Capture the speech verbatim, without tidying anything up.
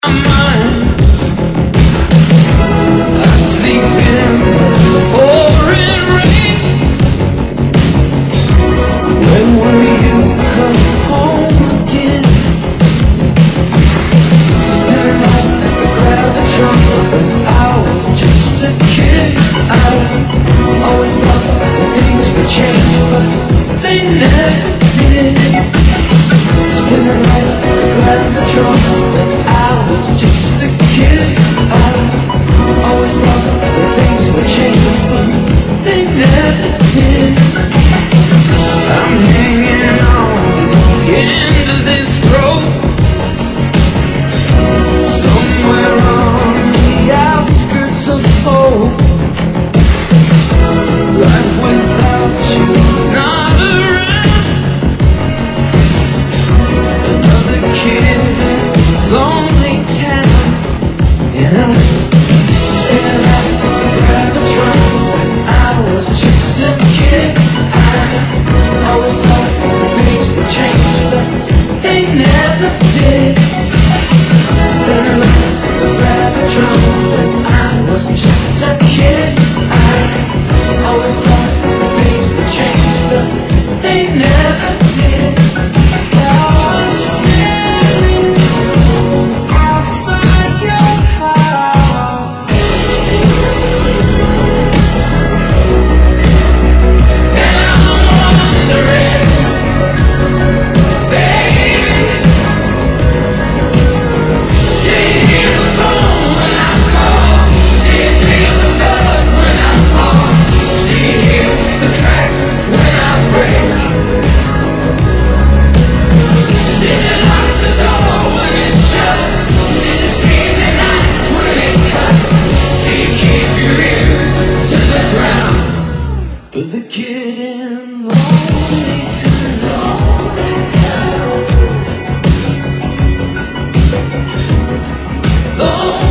I'm sleeping in the pouring rain. When will you come home again? Spinning out like a gravitron. When I was just a kid, I always thought that things would change, but they never did. Spinning like a gravitron. When I was just a kid, I always thought that things would change, but they never did. I'm hanging on the end of this road, somewhere on the outskirts of hope. Life without you not around. Another kid, lonely town, and I'm standing out the gravitron. When I was just a kid, I always thought that things would change, but they never did. Standing out the gravitron. When I was just a kid, I always thought that things would change, but they never did. I was standing outside your house, and I'm wondering, baby, do you hear the phone when I call? Do you feel the blood when I fall? Do you hear the crack when I break? Did you lock the door when it's shut? Did you see the knife when it cut? Do you keep your ear to the ground for the kid in lonely town? Lonely